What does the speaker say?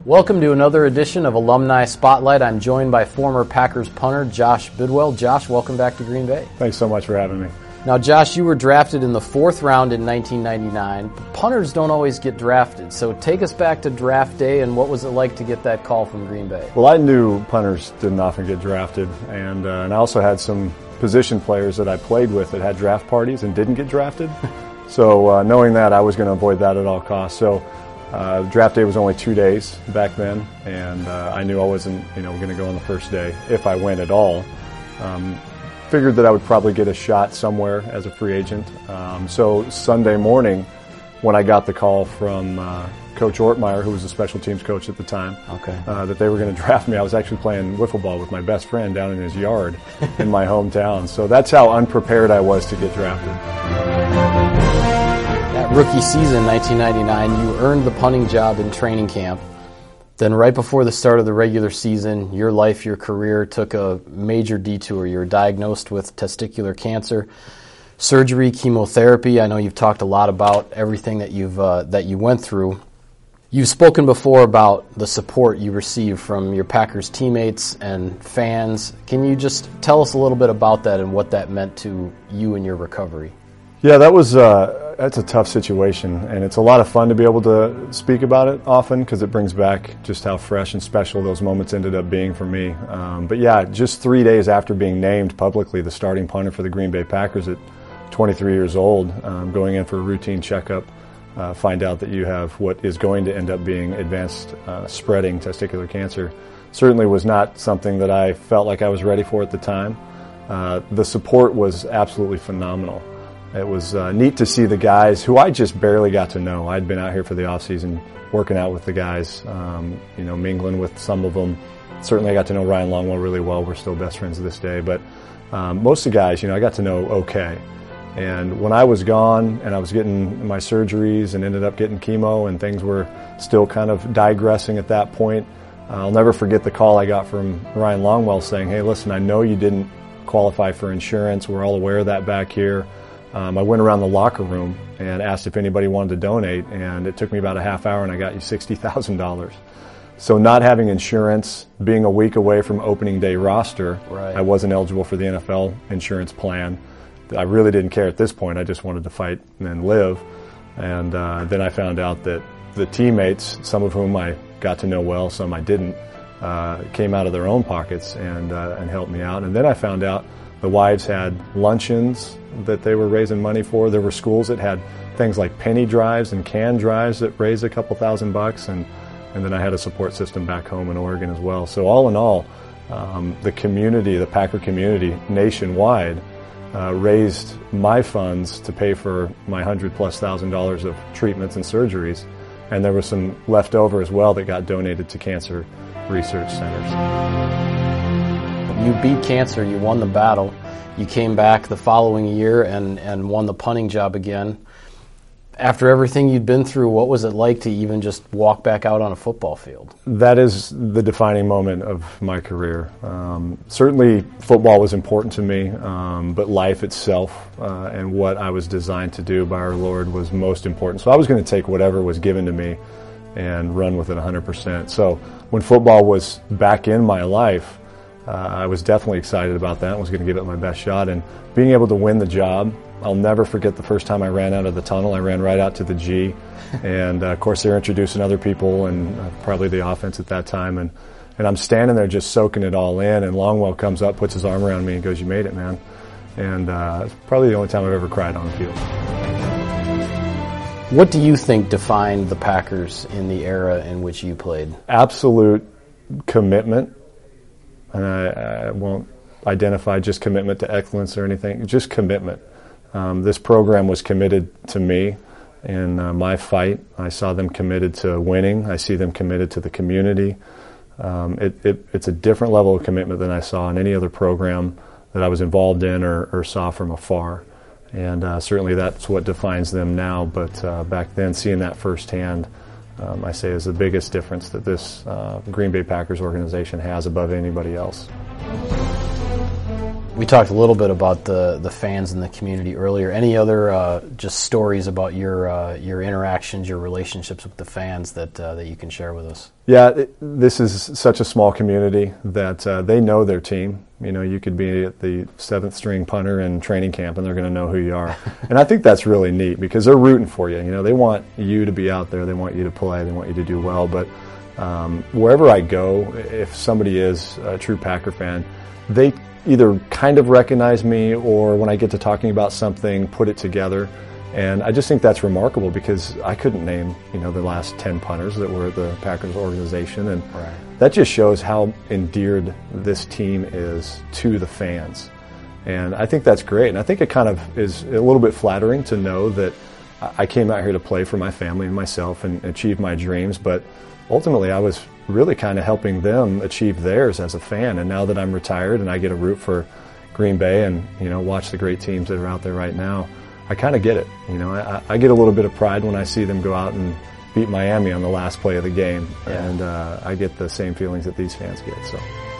Welcome to another edition of Alumni Spotlight. I'm joined by former Packers punter Josh Bidwell. Josh, welcome back to Green Bay. Thanks so much for having me. Now, Josh, you were drafted in the 4th round in 1999. Punters don't always get drafted, so take us back to draft day and what was it like to get that call from Green Bay? Well, I knew punters didn't often get drafted, and I also had some position players that I played with that had draft parties and didn't get drafted. So knowing that, I was going to avoid that at all costs. So draft day was only 2 days back then, and I knew I wasn't, going to go on the first day if I went at all. Figured that I would probably get a shot somewhere as a free agent. So Sunday morning, when I got the call from Coach Ortmeyer, who was the special teams coach at the time, that they were going to draft me, I was actually playing wiffle ball with my best friend down in his yard in my hometown. So that's how unprepared I was to get drafted. That rookie season, 1999, you earned the punting job in training camp. Then right before the start of the regular season, your life, your career took a major detour. You were diagnosed with testicular cancer, surgery, chemotherapy. I know you've talked a lot about everything that you went through. You've spoken before about the support you received from your Packers teammates and fans. Can you just tell us a little bit about that and what that meant to you and your recovery? Yeah, that's a tough situation, and it's a lot of fun to be able to speak about it often because it brings back just how fresh and special those moments ended up being for me. But yeah, just 3 days after being named publicly the starting punter for the Green Bay Packers at 23 years old, going in for a routine checkup, find out that you have what is going to end up being advanced spreading testicular cancer, certainly was not something that I felt like I was ready for at the time. The support was absolutely phenomenal. It was neat to see the guys who I just barely got to know. I'd been out here for the off-season working out with the guys, mingling with some of them. Certainly I got to know Ryan Longwell really well. We're still best friends to this day. But most of the guys, I got to know okay. And when I was gone and I was getting my surgeries and ended up getting chemo and things were still kind of digressing at that point, I'll never forget the call I got from Ryan Longwell saying, hey, listen, I know you didn't qualify for insurance. We're all aware of that back here. I went around the locker room and asked if anybody wanted to donate, and it took me about a half hour, and I got you $60,000. So not having insurance, being a week away from opening day roster, right. I wasn't eligible for the NFL insurance plan. I really didn't care at this point. I just wanted to fight and live. And then I found out that the teammates, some of whom I got to know well, some I didn't, came out of their own pockets and helped me out. And then I found out the wives had luncheons that they were raising money for. There were schools that had things like penny drives and can drives that raised a couple $1,000, and then I had a support system back home in Oregon as well. So all in all, the community, the Packer community nationwide, raised my funds to pay for my $100,000+ of treatments and surgeries, and there was some left over as well that got donated to cancer research centers. You beat cancer, you won the battle. You came back the following year and won the punting job again. After everything you'd been through, what was it like to even just walk back out on a football field? That is the defining moment of my career. Certainly football was important to me, but life itself and what I was designed to do by our Lord was most important. So I was going to take whatever was given to me and run with it 100%. So when football was back in my life, I was definitely excited about that and was going to give it my best shot. And being able to win the job, I'll never forget the first time I ran out of the tunnel. I ran right out to the G. And, of course, they're introducing other people and probably the offense at that time. And I'm standing there just soaking it all in. And Longwell comes up, puts his arm around me and goes, you made it, man. And it's probably the only time I've ever cried on the field. What do you think defined the Packers in the era in which you played? Absolute commitment. And I won't identify just commitment to excellence or anything, just commitment. This program was committed to me in my fight. I saw them committed to winning. I see them committed to the community. It's a different level of commitment than I saw in any other program that I was involved in or saw from afar. And certainly that's what defines them now. But back then, seeing that firsthand, I say is the biggest difference that this Green Bay Packers organization has above anybody else. We talked a little bit about the fans and the community earlier. Any other just stories about your interactions, your relationships with the fans that you can share with us? Yeah, this is such a small community that they know their team. You know, you could be at the 7th string punter in training camp and they're going to know who you are. And I think that's really neat because they're rooting for you. You know, they want you to be out there. They want you to play. They want you to do well. But wherever I go, if somebody is a true Packer fan, they either kind of recognize me or when I get to talking about something, put it together. And I just think that's remarkable because I couldn't name, you know, the last 10 punters that were at the Packers organization. And that just shows how endeared this team is to the fans. And I think that's great. And I think it kind of is a little bit flattering to know that I came out here to play for my family and myself and achieve my dreams. But ultimately, I was really kind of helping them achieve theirs as a fan. And now that I'm retired and I get to root for Green Bay and, you know, watch the great teams that are out there right now, I kind of get it. You know, I get a little bit of pride when I see them go out and beat Miami on the last play of the game. Yeah. And I get the same feelings that these fans get. So.